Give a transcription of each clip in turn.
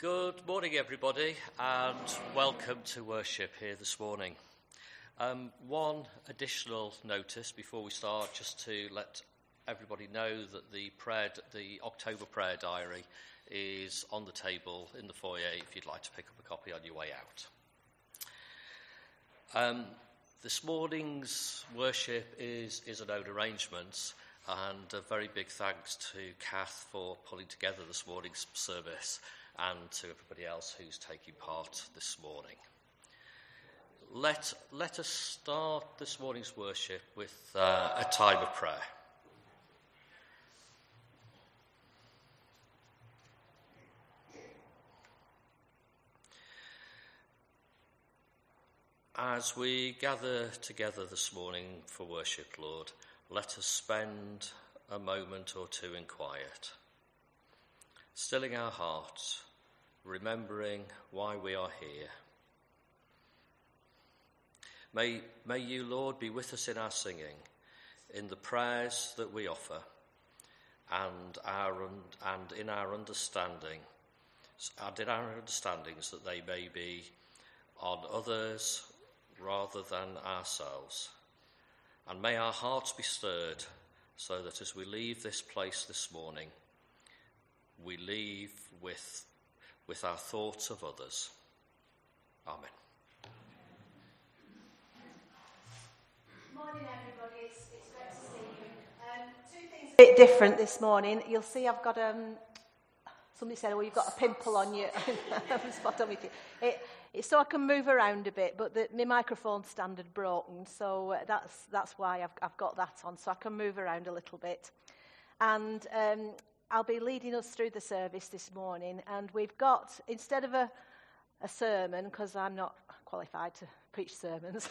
Good morning, everybody, and welcome to worship here this morning. One additional notice before we start, just to let everybody know that the October prayer diary is on the table in the foyer if you'd like to pick up a copy on your way out. This morning's worship is an own arrangement, and a very big thanks to Kath for pulling together this morning's service, and to everybody else who's taking part this morning. Let us start this morning's worship with a time of prayer. As we gather together this morning for worship, Lord, let us spend a moment or two in quiet, stilling our hearts, remembering why we are here. May you, Lord, be with us in our singing, in the prayers that we offer, and in our understandings that they may be on others rather than ourselves. And may our hearts be stirred, so that as we leave this place this morning, we leave with our thoughts of others. Amen. Morning, everybody. It's great to see you. Two things a bit different this morning. You'll see I've got somebody said, "Well, you've got a pimple on you." I'm spot on with you. It's so I can move around a bit, but my microphone stand had broken, so that's why I've got that on, so I can move around a little bit. And I'll be leading us through the service this morning, and we've got, instead of a sermon, because I'm not qualified to preach sermons,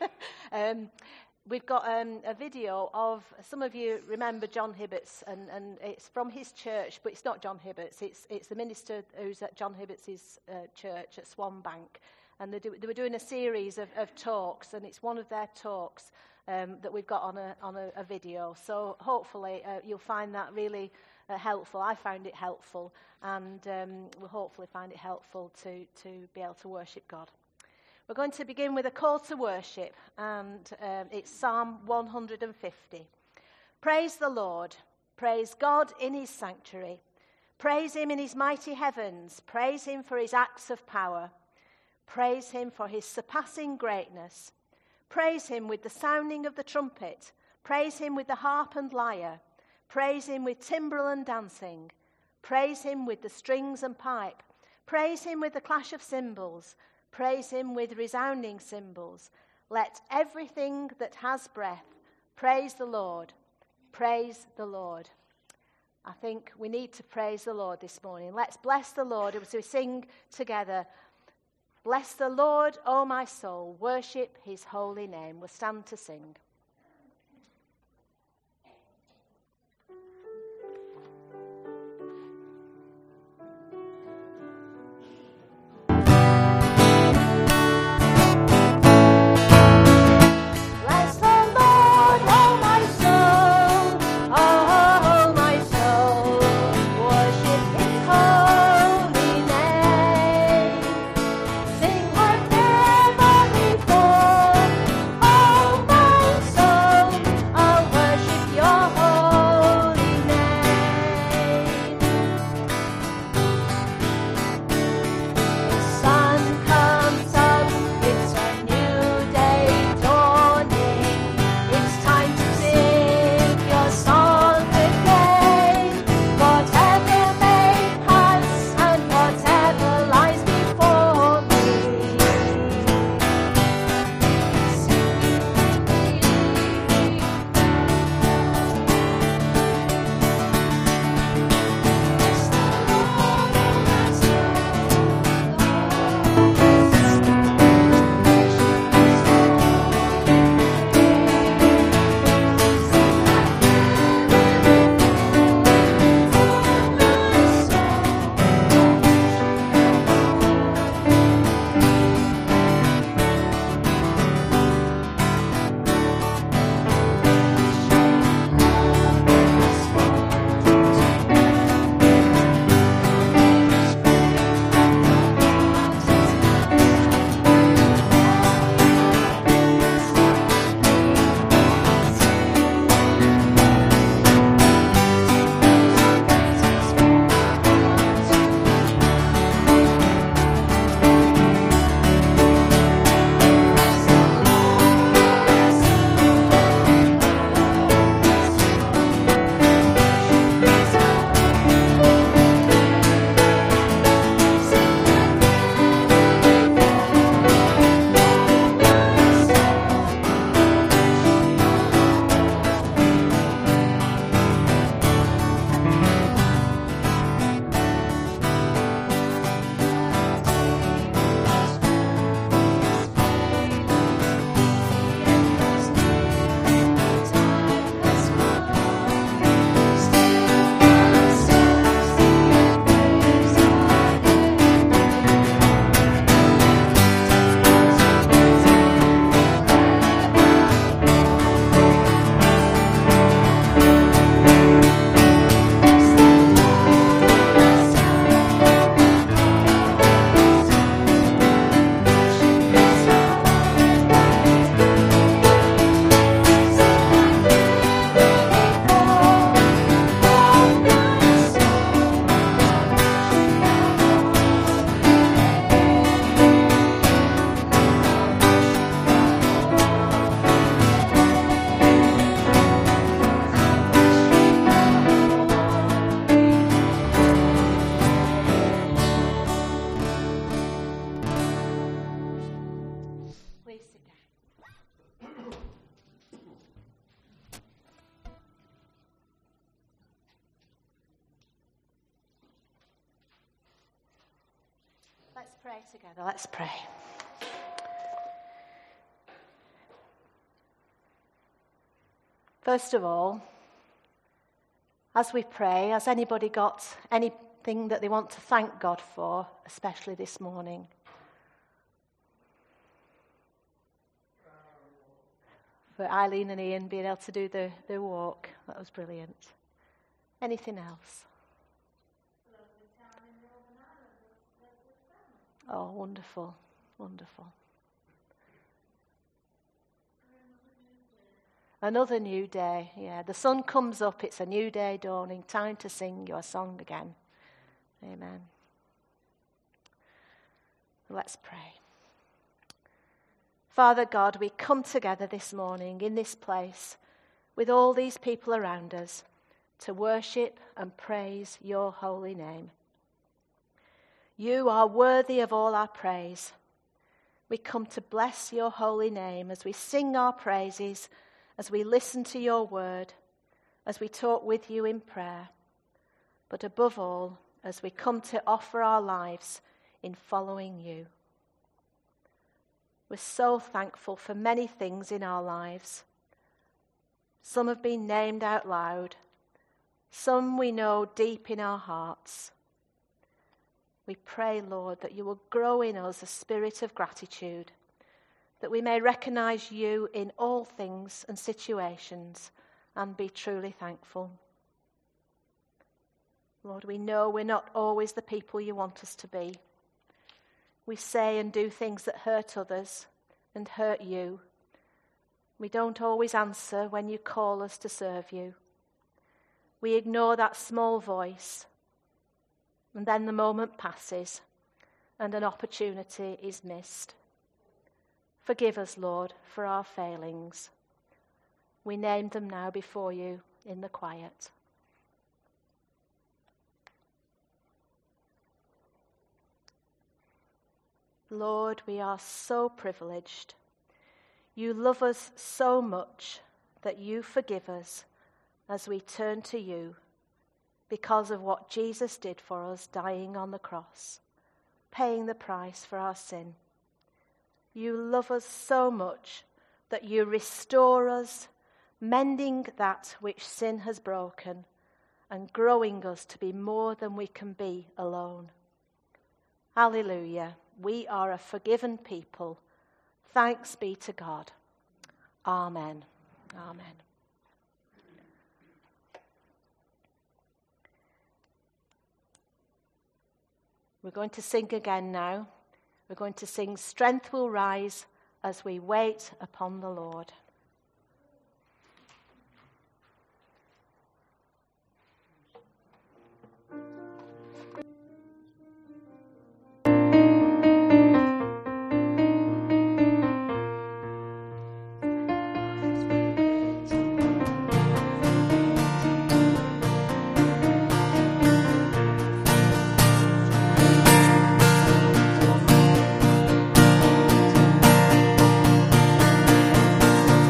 we've got a video of, some of you remember John Hibberts, and it's from his church, but it's not John Hibberts, it's the minister who's at John Hibberts' church at Swan Bank, and they were doing a series of talks, and it's one of their talks that we've got on a video. So hopefully you'll find that really helpful. I found it helpful, and we'll hopefully find it helpful to be able to worship God. We're going to begin with a call to worship, and it's Psalm 150. Praise the Lord. Praise God in his sanctuary. Praise him in his mighty heavens. Praise him for his acts of power. Praise him for his surpassing greatness. Praise him with the sounding of the trumpet. Praise him with the harp and lyre. Praise him with timbrel and dancing. Praise him with the strings and pipe. Praise him with the clash of cymbals. Praise him with resounding cymbals. Let everything that has breath praise the Lord. Praise the Lord. I think we need to praise the Lord this morning. Let's bless the Lord as we sing together. Bless the Lord, O my soul. Worship his holy name. We'll stand to sing. Sing like never before. Let's pray together. Let's pray. First of all, as we pray, has anybody got anything that they want to thank God for, especially this morning? For Eileen and Ian being able to do the walk. That was brilliant. Anything else? Oh, wonderful, wonderful. Another new day, yeah. The sun comes up, it's a new day dawning. Time to sing your song again. Amen. Let's pray. Father God, we come together this morning in this place with all these people around us to worship and praise your holy name. You are worthy of all our praise. We come to bless your holy name as we sing our praises, as we listen to your word, as we talk with you in prayer, but above all, as we come to offer our lives in following you. We're so thankful for many things in our lives. Some have been named out loud. Some we know deep in our hearts. We pray, Lord, that you will grow in us a spirit of gratitude, that we may recognize you in all things and situations and be truly thankful. Lord, we know we're not always the people you want us to be. We say and do things that hurt others and hurt you. We don't always answer when you call us to serve you. We ignore that small voice, and then the moment passes and an opportunity is missed. Forgive us, Lord, for our failings. We name them now before you in the quiet. Lord, we are so privileged. You love us so much that you forgive us as we turn to you because of what Jesus did for us, dying on the cross, paying the price for our sin. You love us so much that you restore us, mending that which sin has broken and growing us to be more than we can be alone. Hallelujah. We are a forgiven people. Thanks be to God. Amen. Amen. We're going to sing again now. We're going to sing "Strength Will Rise" as we wait upon the Lord. Strength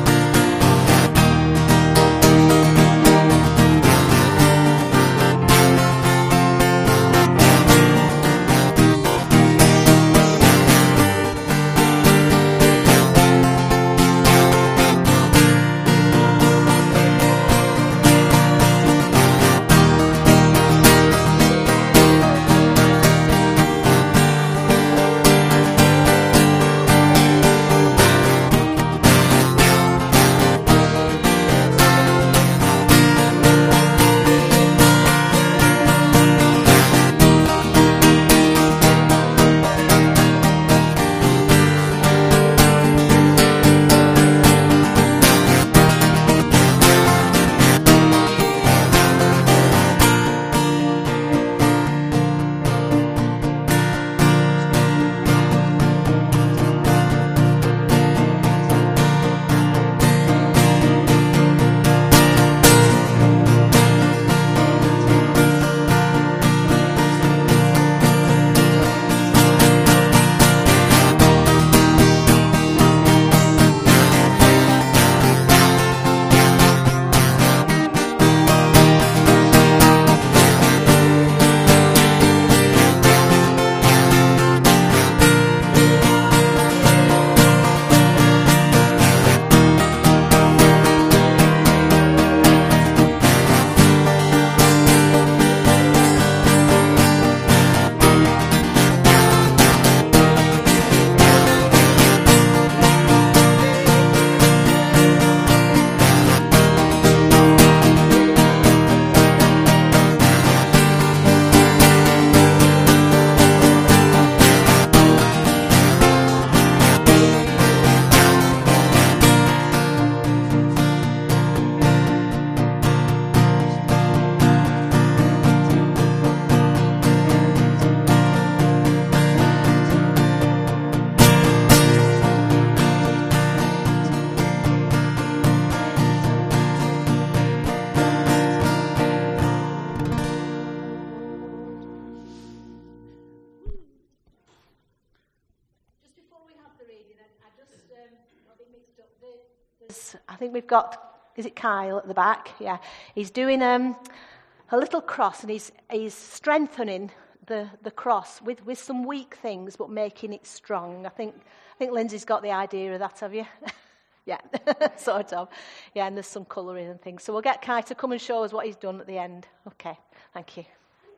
I think we've got, is it Kyle at the back? Yeah. He's doing a little cross, and he's strengthening the cross with some weak things, but making it strong. I think Lindsay's got the idea of that, have you? Yeah, sort of. Yeah, and there's some colouring and things. So we'll get Kai to come and show us what he's done at the end. Okay, thank you.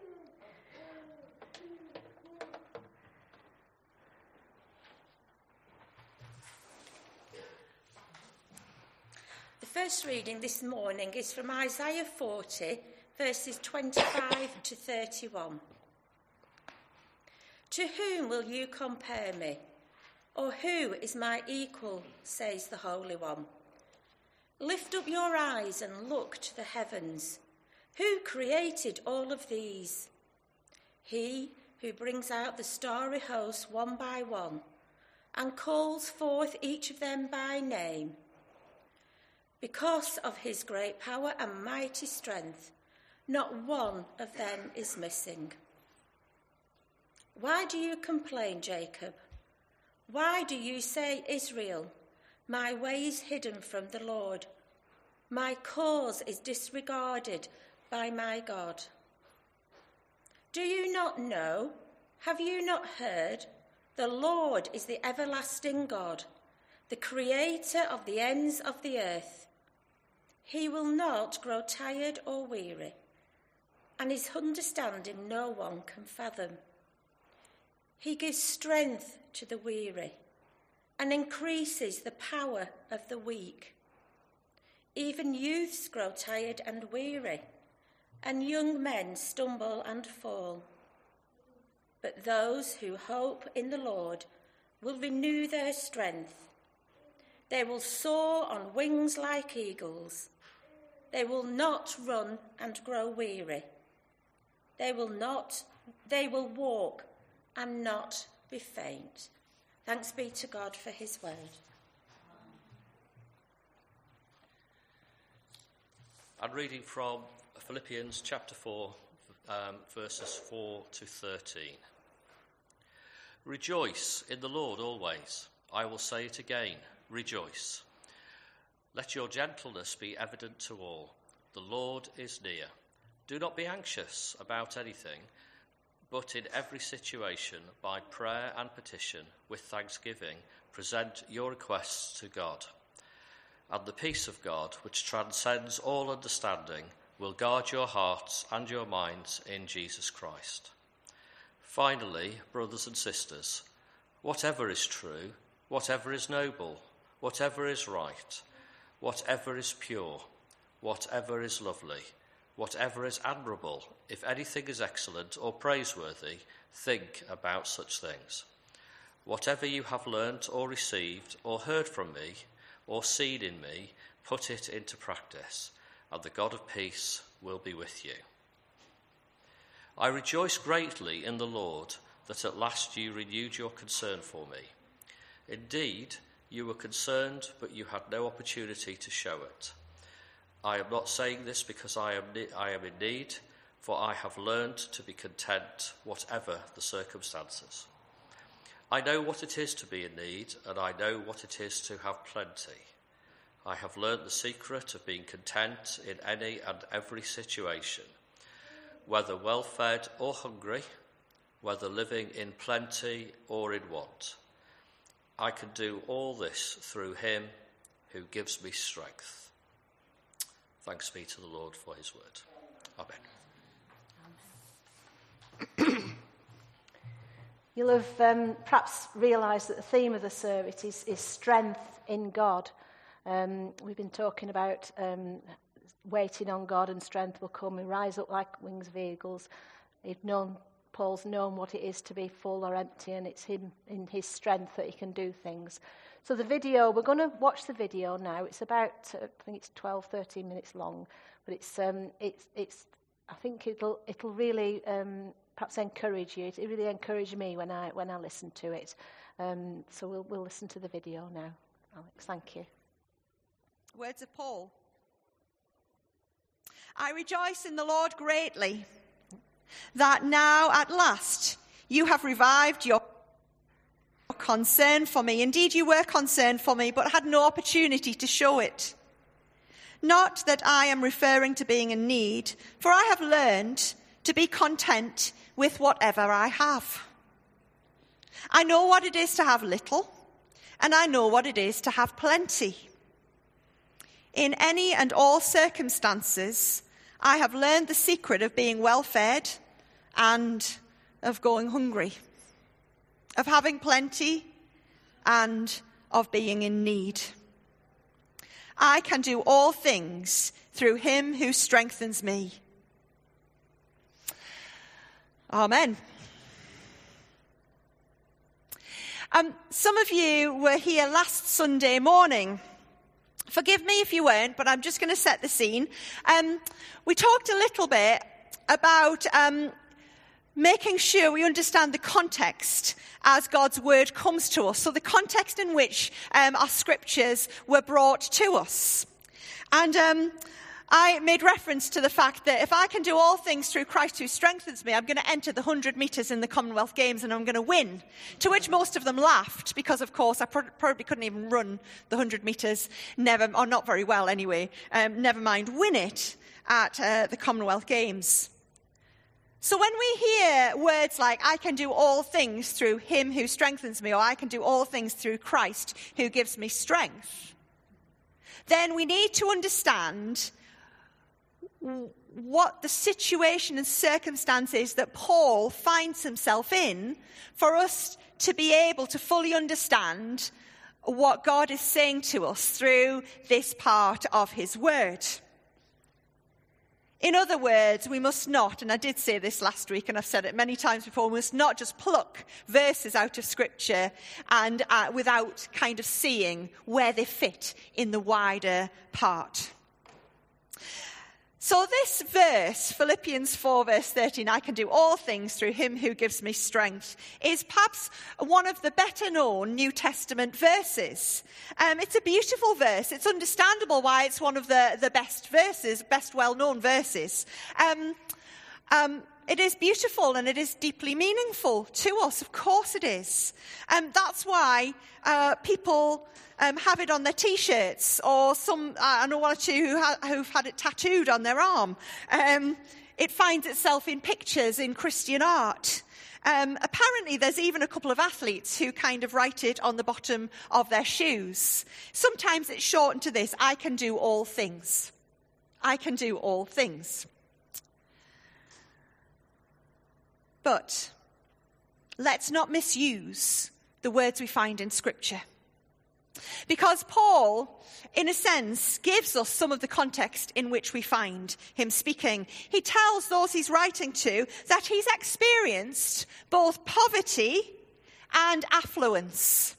The first reading this morning is from Isaiah 40, verses 25 to 31. To whom will you compare me? Or who is my equal, says the Holy One? Lift up your eyes and look to the heavens. Who created all of these? He who brings out the starry host one by one and calls forth each of them by name. Because of his great power and mighty strength, not one of them is missing. Why do you complain, Jacob? Why do you say, Israel, my way is hidden from the Lord? My cause is disregarded by my God. Do you not know? Have you not heard? The Lord is the everlasting God, the creator of the ends of the earth. He will not grow tired or weary, and his understanding no one can fathom. He gives strength to the weary and increases the power of the weak. Even youths grow tired and weary, and young men stumble and fall. But those who hope in the Lord will renew their strength. They will soar on wings like eagles. They will not run and grow weary. They will walk and not be faint. Thanks be to God for his word. I'm reading from Philippians chapter 4, verses 4 to 13. Rejoice in the Lord always. I will say it again, rejoice. Let your gentleness be evident to all. The Lord is near. Do not be anxious about anything, but in every situation, by prayer and petition, with thanksgiving, present your requests to God. And the peace of God, which transcends all understanding, will guard your hearts and your minds in Jesus Christ. Finally, brothers and sisters, whatever is true, whatever is noble, whatever is right, whatever is pure, whatever is lovely, whatever is admirable, if anything is excellent or praiseworthy, think about such things. Whatever you have learnt or received or heard from me or seen in me, put it into practice, and the God of peace will be with you. I rejoice greatly in the Lord that at last you renewed your concern for me. Indeed, you were concerned, but you had no opportunity to show it. I am not saying this because I am in need, for I have learned to be content whatever the circumstances. I know what it is to be in need, and I know what it is to have plenty. I have learned the secret of being content in any and every situation, whether well-fed or hungry, whether living in plenty or in want. I can do all this through him who gives me strength. Thanks be to the Lord for his word. Amen. You'll have perhaps realised that the theme of the service is strength in God. We've been talking about waiting on God, and strength will come and rise up like wings of eagles. Paul's known what it is to be full or empty, and it's him in his strength that he can do things. So the video, we're going to watch the video now. It's about, I think it's 12, 13 minutes long, but it's I think it'll really perhaps encourage you. It really encouraged me when I listened to it. So we'll listen to the video now. Alex, thank you. Words of Paul. I rejoice in the Lord greatly, that now at last you have revived your concern for me. Indeed, you were concerned for me, but had no opportunity to show it. Not that I am referring to being in need, for I have learned to be content with whatever I have. I know what it is to have little, and I know what it is to have plenty. In any and all circumstances, I have learned the secret of being well-fed and of going hungry, of having plenty and of being in need. I can do all things through him who strengthens me. Amen. Some of you were here last Sunday morning. Forgive me if you weren't, but I'm just going to set the scene. We talked a little bit about making sure we understand the context as God's word comes to us. So the context in which our scriptures were brought to us. And I made reference to the fact that if I can do all things through Christ who strengthens me, I'm going to enter the 100 metres in the Commonwealth Games and I'm going to win. To which most of them laughed because, of course, I probably couldn't even run the 100 metres, or not very well anyway, never mind win it at the Commonwealth Games. So when we hear words like, I can do all things through him who strengthens me, or I can do all things through Christ who gives me strength, then we need to understand what the situation and circumstance is that Paul finds himself in for us to be able to fully understand what God is saying to us through this part of his word. In other words, we must not, and I did say this last week and I've said it many times before, we must not just pluck verses out of Scripture and without kind of seeing where they fit in the wider part. So this verse, Philippians 4 verse 13, I can do all things through him who gives me strength, is perhaps one of the better known New Testament verses. It's a beautiful verse. It's understandable why it's one of the best well-known verses. It is beautiful and it is deeply meaningful to us. Of course it is. That's why people have it on their T-shirts, or some, I know one or two who've had it tattooed on their arm. It finds itself in pictures in Christian art. Apparently there's even a couple of athletes who kind of write it on the bottom of their shoes. Sometimes it's shortened to this, I can do all things. I can do all things. But let's not misuse the words we find in Scripture. Because Paul, in a sense, gives us some of the context in which we find him speaking. He tells those he's writing to that he's experienced both poverty and affluence.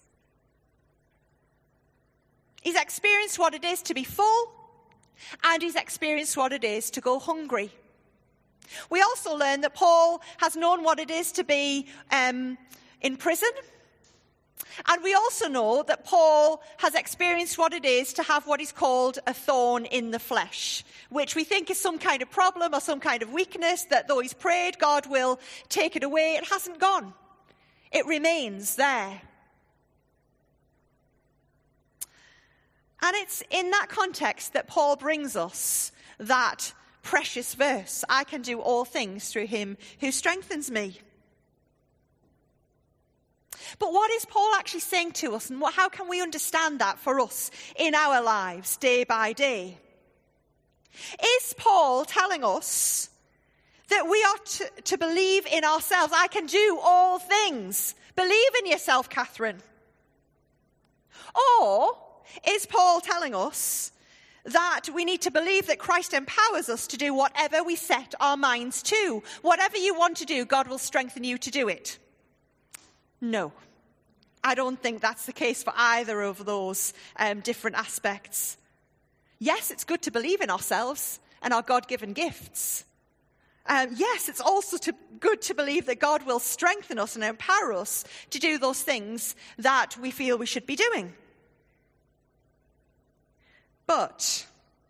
He's experienced what it is to be full, and he's experienced what it is to go hungry. We also learn that Paul has known what it is to be in prison. And we also know that Paul has experienced what it is to have what is called a thorn in the flesh, which we think is some kind of problem or some kind of weakness that though he's prayed, God will take it away. It hasn't gone. It remains there. And it's in that context that Paul brings us that precious verse, I can do all things through him who strengthens me. But what is Paul actually saying to us, and how can we understand that for us in our lives day by day? Is Paul telling us that we are to believe in ourselves? I can do all things. Believe in yourself, Catherine. Or is Paul telling us that we need to believe that Christ empowers us to do whatever we set our minds to? Whatever you want to do, God will strengthen you to do it. No, I don't think that's the case for either of those different aspects. Yes, it's good to believe in ourselves and our God-given gifts. Yes, it's also good to believe that God will strengthen us and empower us to do those things that we feel we should be doing. But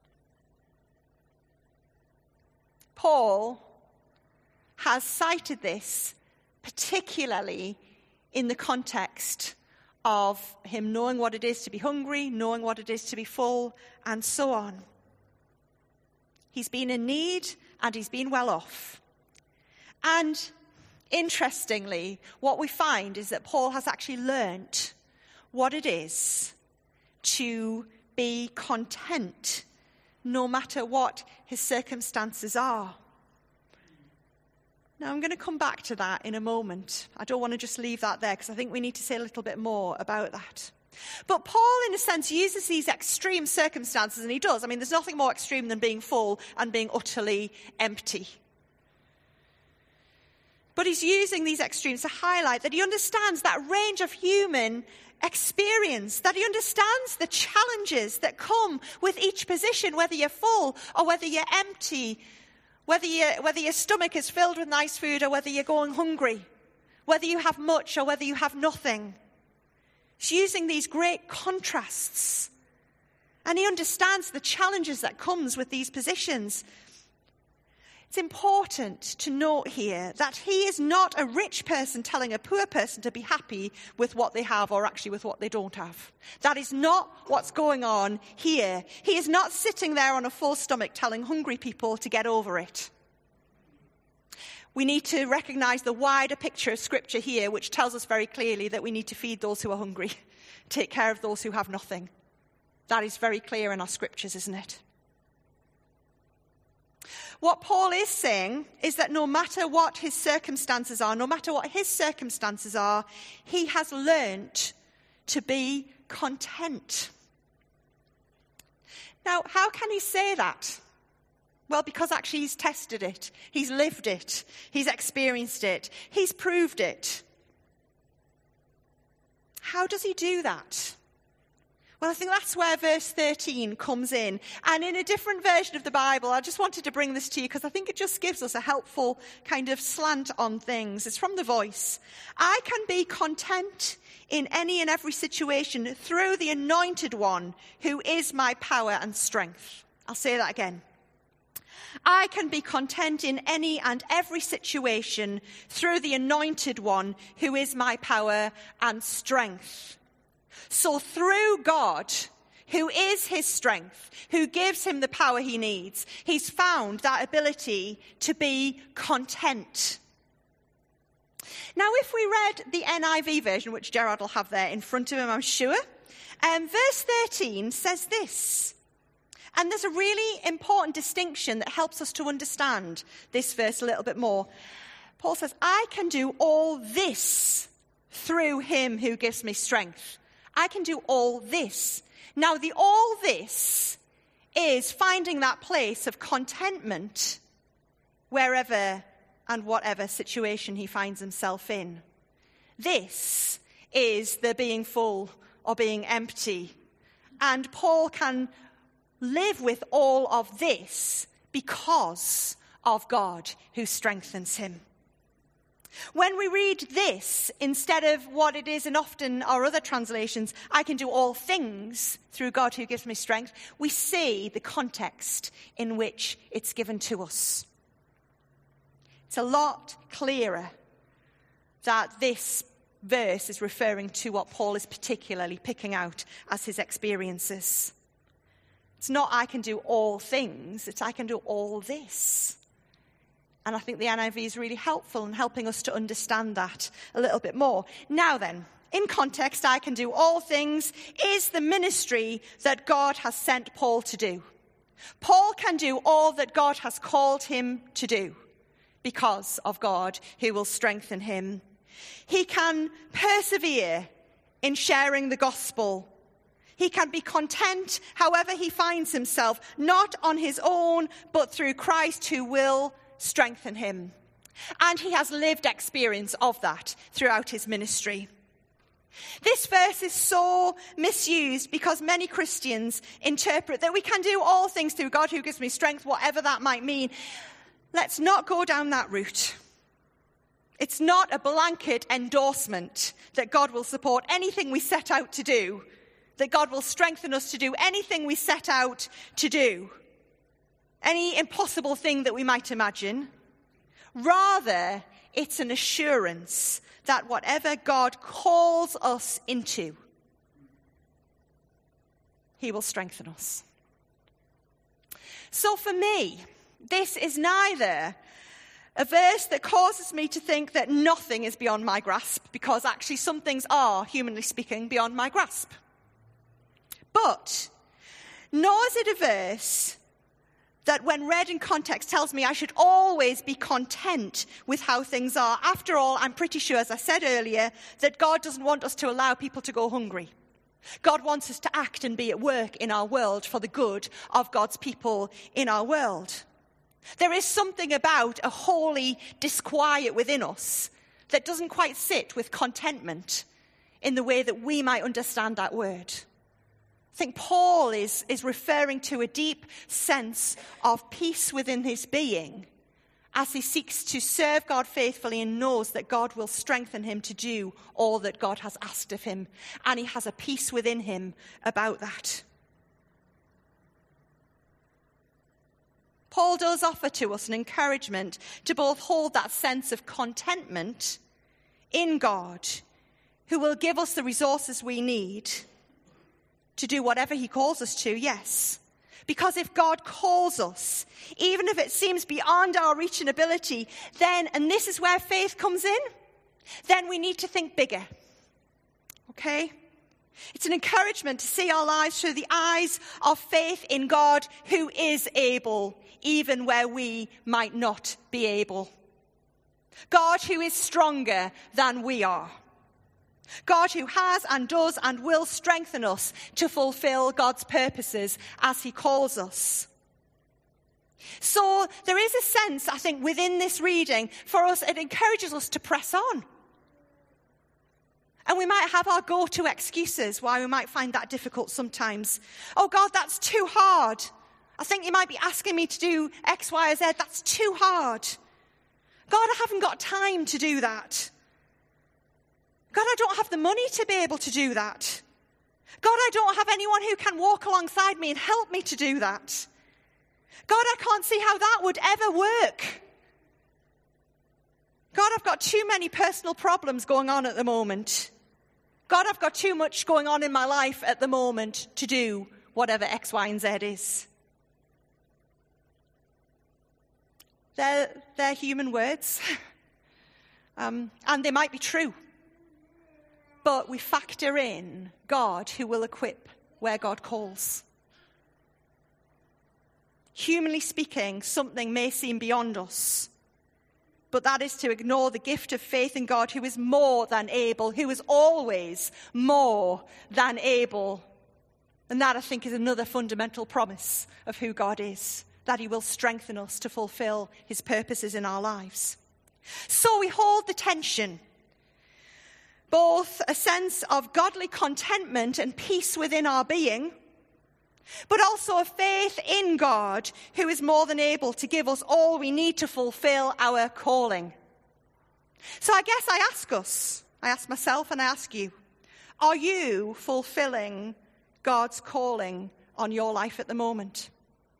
Paul has cited this particularly in the context of him knowing what it is to be hungry, knowing what it is to be full, and so on. He's been in need and he's been well off. And interestingly, what we find is that Paul has actually learnt what it is to be content no matter what his circumstances are. Now, I'm going to come back to that in a moment. I don't want to just leave that there because I think we need to say a little bit more about that. But Paul, in a sense, uses these extreme circumstances, and he does. I mean, there's nothing more extreme than being full and being utterly empty. But he's using these extremes to highlight that he understands that range of human experience, that he understands the challenges that come with each position, whether you're full or whether you're empty, whether your stomach is filled with nice food or whether you're going hungry, whether you have much or whether you have nothing. He's using these great contrasts, and he understands the challenges that comes with these positions. It's important to note here that he is not a rich person telling a poor person to be happy with what they have or actually with what they don't have. That is not what's going on here. He is not sitting there on a full stomach telling hungry people to get over it. We need to recognize the wider picture of Scripture here, which tells us very clearly that we need to feed those who are hungry, take care of those who have nothing. That is very clear in our Scriptures, isn't it? What Paul is saying is that no matter what his circumstances are, he has learnt to be content. Now, how can he say that? Well, because actually he's tested it. He's lived it. He's experienced it. He's proved it. How does he do that? Well, I think that's where verse 13 comes in. And in a different version of the Bible, I just wanted to bring this to you because I think it just gives us a helpful kind of slant on things. It's from The Voice. I can be content in any and every situation through the Anointed One who is my power and strength. I'll say that again. I can be content in any and every situation through the Anointed One who is my power and strength. So through God, who is his strength, who gives him the power he needs, he's found that ability to be content. Now, if we read the NIV version, which Gerard will have there in front of him, I'm sure, verse 13 says this. And there's a really important distinction that helps us to understand this verse a little bit more. Paul says, I can do all this through him who gives me strength. I can do all this. Now, the all this is finding that place of contentment wherever and whatever situation he finds himself in. This is the being full or being empty. And Paul can live with all of this because of God who strengthens him. When we read this, instead of what it is in often our other translations, I can do all things through God who gives me strength, we see the context in which it's given to us. It's a lot clearer that this verse is referring to what Paul is particularly picking out as his experiences. It's not I can do all things, it's I can do all this. And I think the NIV is really helpful in helping us to understand that a little bit more. Now then, in context, I can do all things is the ministry that God has sent Paul to do. Paul can do all that God has called him to do because of God who will strengthen him. He can persevere in sharing the gospel. He can be content however he finds himself, not on his own, but through Christ who will strengthen him. And he has lived experience of that throughout his ministry. This verse is so misused because many Christians interpret that we can do all things through God who gives me strength, whatever that might mean. Let's not go down that route. It's not a blanket endorsement that God will support anything we set out to do, that God will strengthen us to do anything we set out to do. Any impossible thing that we might imagine. Rather, it's an assurance that whatever God calls us into, he will strengthen us. So for me, this is neither a verse that causes me to think that nothing is beyond my grasp, because actually some things are, humanly speaking, beyond my grasp. But nor is it a verse that when read in context tells me I should always be content with how things are. After all, I'm pretty sure, as I said earlier, that God doesn't want us to allow people to go hungry. God wants us to act and be at work in our world for the good of God's people in our world. There is something about a holy disquiet within us that doesn't quite sit with contentment in the way that we might understand that word. I think Paul is referring to a deep sense of peace within his being as he seeks to serve God faithfully and knows that God will strengthen him to do all that God has asked of him. And he has a peace within him about that. Paul does offer to us an encouragement to both hold that sense of contentment in God, who will give us the resources we need to do whatever he calls us to, yes. Because if God calls us, even if it seems beyond our reach and ability, then, and this is where faith comes in, then we need to think bigger. Okay? It's an encouragement to see our lives through the eyes of faith in God, who is able, even where we might not be able. God who is stronger than we are. God who has and does and will strengthen us to fulfill God's purposes as he calls us. So there is a sense, I think, within this reading for us, it encourages us to press on. And we might have our go-to excuses why we might find that difficult sometimes. Oh God, that's too hard. I think you might be asking me to do X, Y, or Z. That's too hard. God, I haven't got time to do that. God, I don't have the money to be able to do that. God, I don't have anyone who can walk alongside me and help me to do that. God, I can't see how that would ever work. God, I've got too many personal problems going on at the moment. God, I've got too much going on in my life at the moment to do whatever X, Y, and Z is. They're human words. And they might be true. But we factor in God who will equip where God calls. Humanly speaking, something may seem beyond us. But that is to ignore the gift of faith in God, who is more than able, who is always more than able. And that, I think, is another fundamental promise of who God is, that he will strengthen us to fulfill his purposes in our lives. So we hold the tension, both a sense of godly contentment and peace within our being, but also a faith in God who is more than able to give us all we need to fulfill our calling. So I guess I ask myself and I ask you, are you fulfilling God's calling on your life at the moment?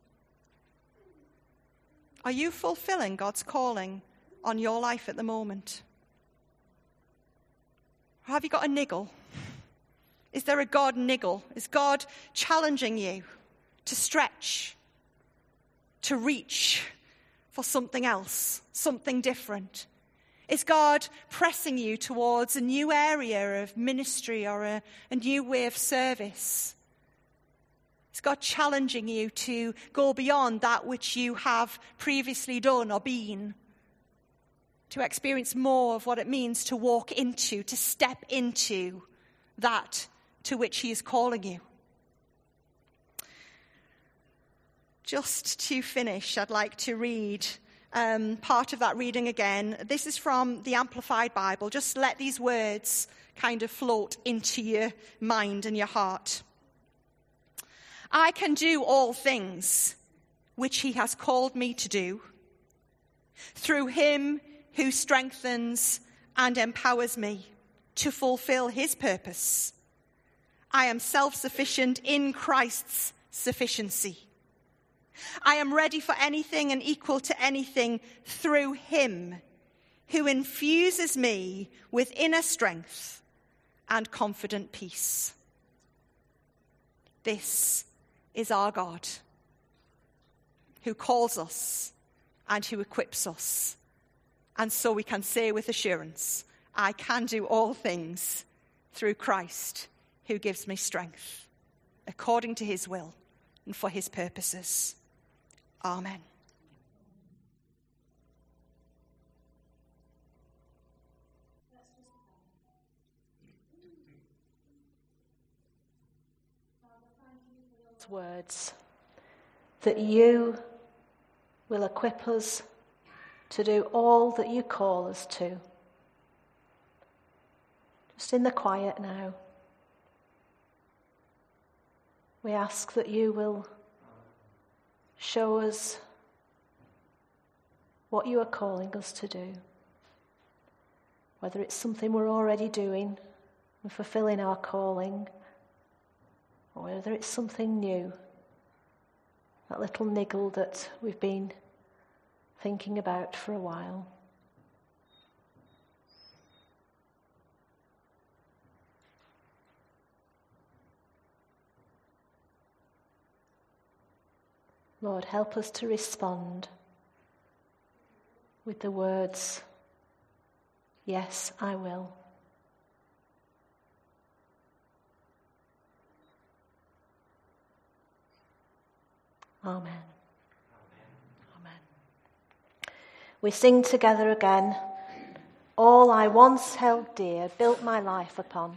Are you fulfilling God's calling on your life at the moment? Or have you got a niggle? Is there a God niggle? Is God challenging you to stretch, to reach for something else, something different? Is God pressing you towards a new area of ministry or a new way of service? Is God challenging you to go beyond that which you have previously done or been? To experience more of what it means to walk into, to step into that to which he is calling you. Just to finish, I'd like to read part of that reading again. This is from the Amplified Bible. Just let these words kind of float into your mind and your heart. I can do all things which he has called me to do through him who strengthens and empowers me to fulfill his purpose. I am self-sufficient in Christ's sufficiency. I am ready for anything and equal to anything through him who infuses me with inner strength and confident peace. This is our God, who calls us and who equips us. And so we can say with assurance, I can do all things through Christ who gives me strength, according to his will and for his purposes. Amen. Words that you will equip us to do all that you call us to. Just in the quiet now, we ask that you will show us what you are calling us to do, whether it's something we're already doing and fulfilling our calling, or whether it's something new, that little niggle that we've been thinking about for a while. Lord, help us to respond with the words, yes, I will. Amen. Amen. We sing together again, all I once held dear, built my life upon.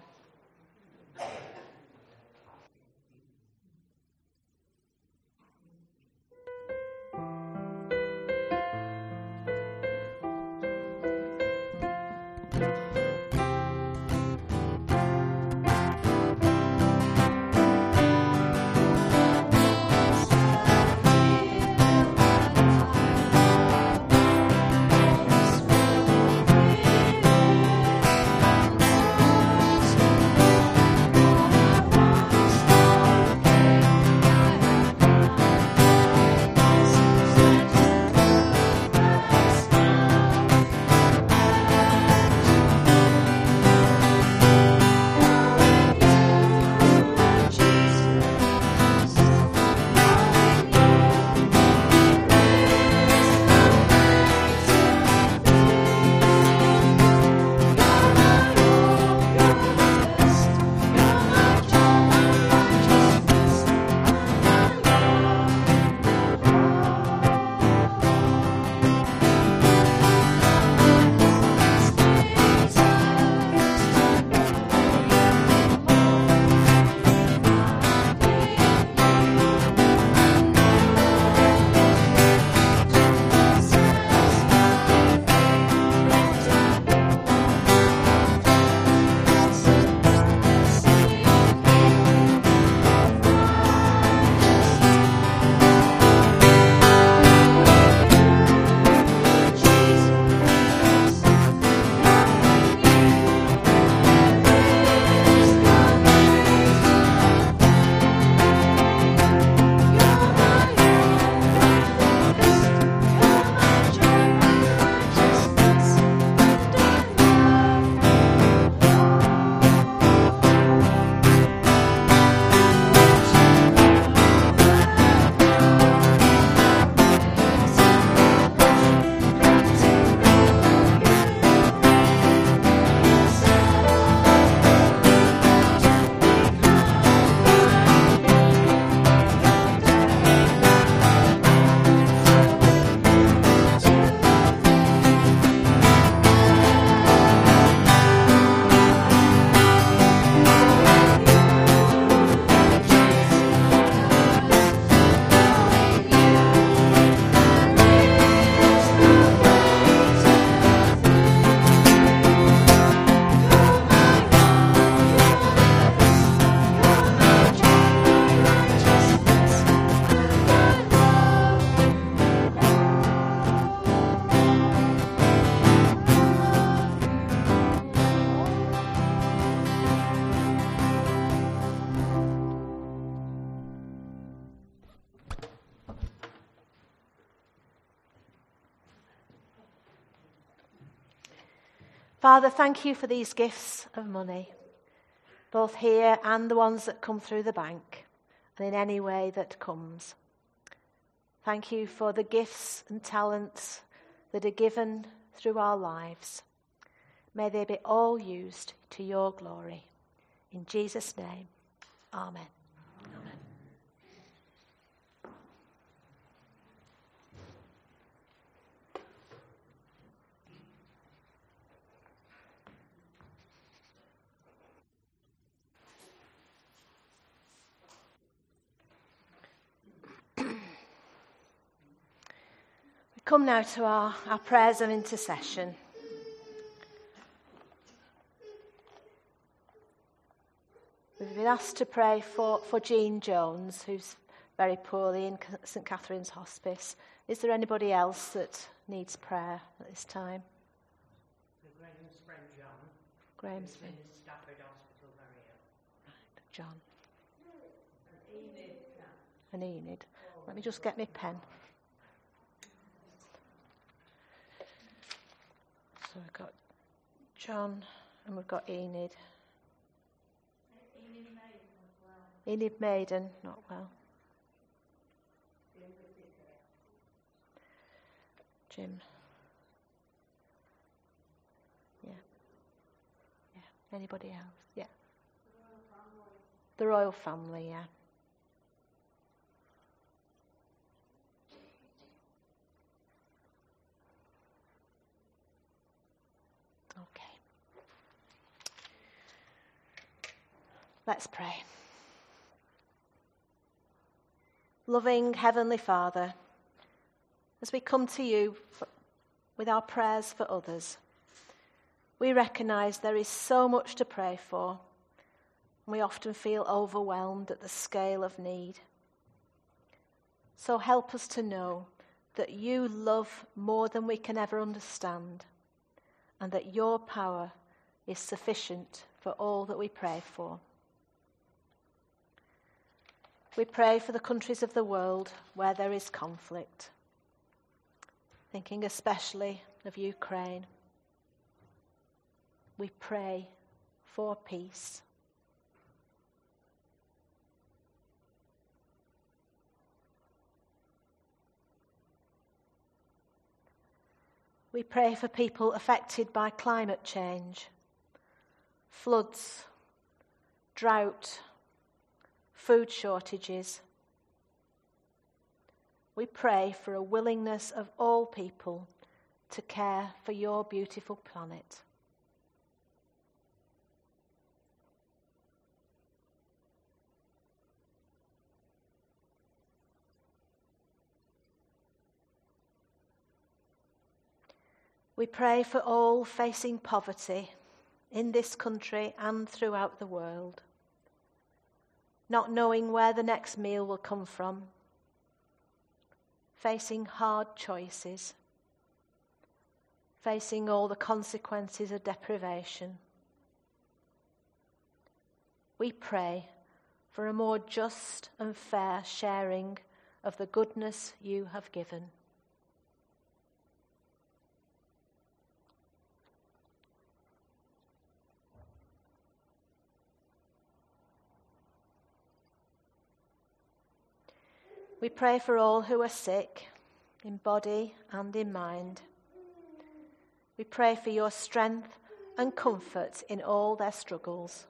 Father, thank you for these gifts of money, both here and the ones that come through the bank, and in any way that comes. Thank you for the gifts and talents that are given through our lives. May they be all used to your glory. In Jesus' name, amen. Amen. We come now to our prayers of intercession. We've been asked to pray for Jean Jones, who's very poorly in St Catherine's Hospice. Is there anybody else that needs prayer at this time? Graham's friend John. Graham's friend. In Stafford Hospital, very ill. Right, John. And Enid. And Enid. Let me just get my pen. So we've got John and we've got Enid. Enid Maiden, not well. Jim. Yeah. Anybody else? Yeah. The royal family, yeah. Okay. Let's pray. Loving Heavenly Father, as we come to you with our prayers for others, we recognise there is so much to pray for, and we often feel overwhelmed at the scale of need. So help us to know that you love more than we can ever understand, and that your power is sufficient for all that we pray for. We pray for the countries of the world where there is conflict, thinking especially of Ukraine. We pray for peace. We pray for people affected by climate change, floods, drought, food shortages. We pray for a willingness of all people to care for your beautiful planet. We pray for all facing poverty in this country and throughout the world, not knowing where the next meal will come from, facing hard choices, facing all the consequences of deprivation. We pray for a more just and fair sharing of the goodness you have given. We pray for all who are sick, in body and in mind. We pray for your strength and comfort in all their struggles.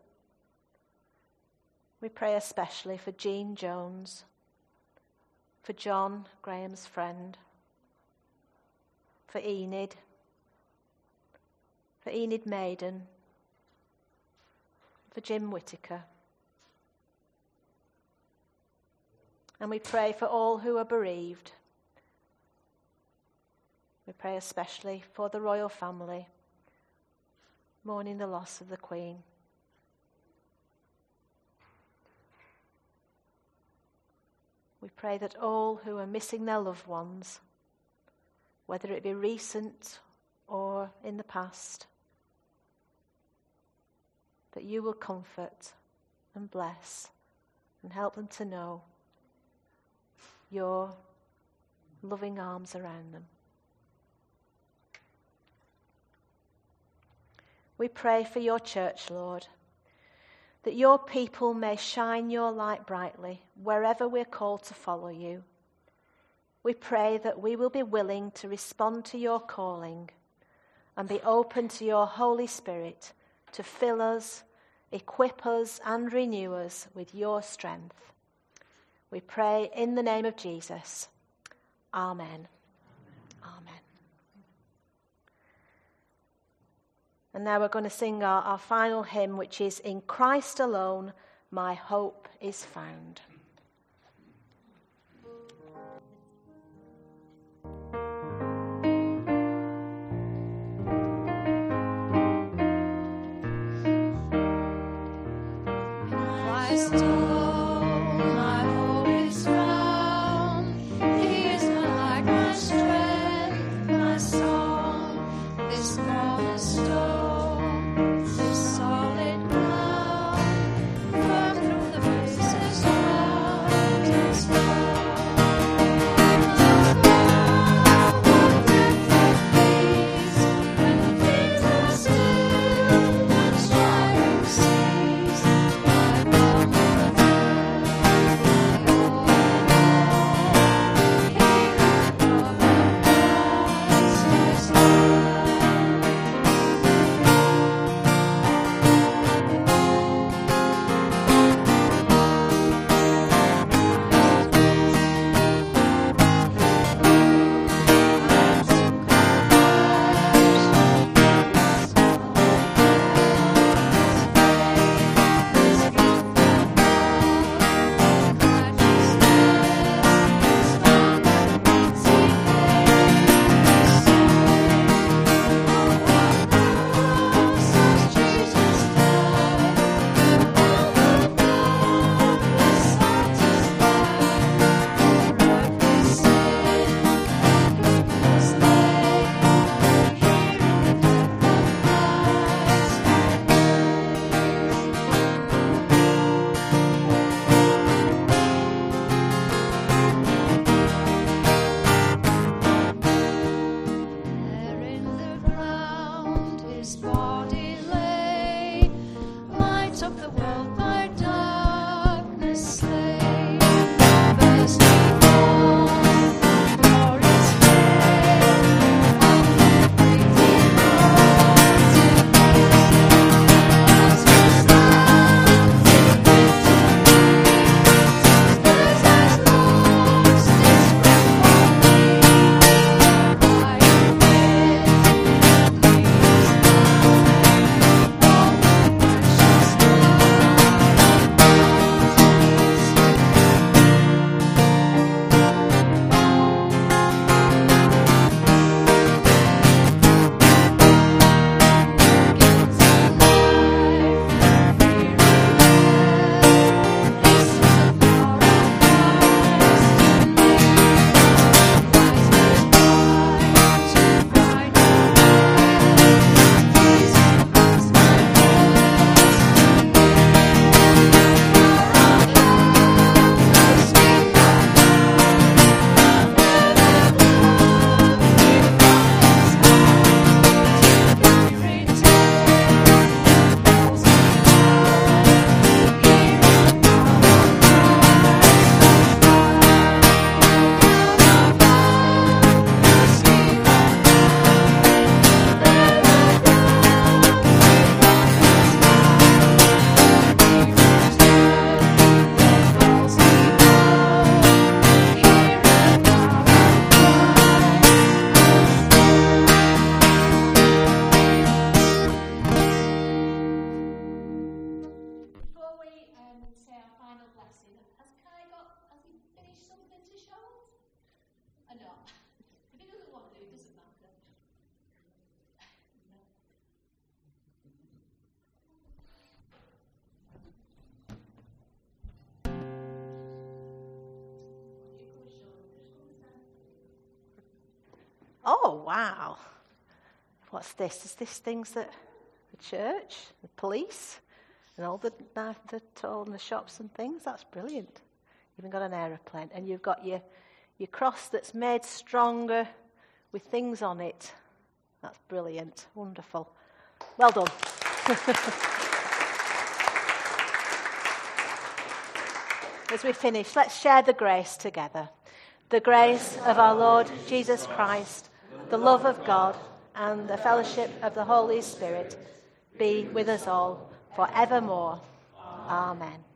We pray especially for Jean Jones, for John, Graham's friend, for Enid Maiden, for Jim Whittaker. And we pray for all who are bereaved. We pray especially for the royal family, mourning the loss of the Queen. We pray that all who are missing their loved ones, whether it be recent or in the past, that you will comfort and bless and help them to know your loving arms around them. we pray for your church, Lord, that your people may shine your light brightly wherever we're called to follow you. We pray that we will be willing to respond to your calling and be open to your Holy Spirit to fill us, equip us, and renew us with your strength. We pray in the name of Jesus. Amen. Amen. And now we're going to sing our final hymn, which is In Christ Alone, My Hope is Found. Oh, wow. What's this? Is this things that the church, the police, and all the toll and the shops and things? That's brilliant. You've even got an aeroplane, and you've got your cross that's made stronger with things on it. That's brilliant. Wonderful. Well done. As we finish, let's share the grace together. The grace of our Lord Jesus Christ, the love of God, and the fellowship of the Holy Spirit be with us all forevermore. Amen.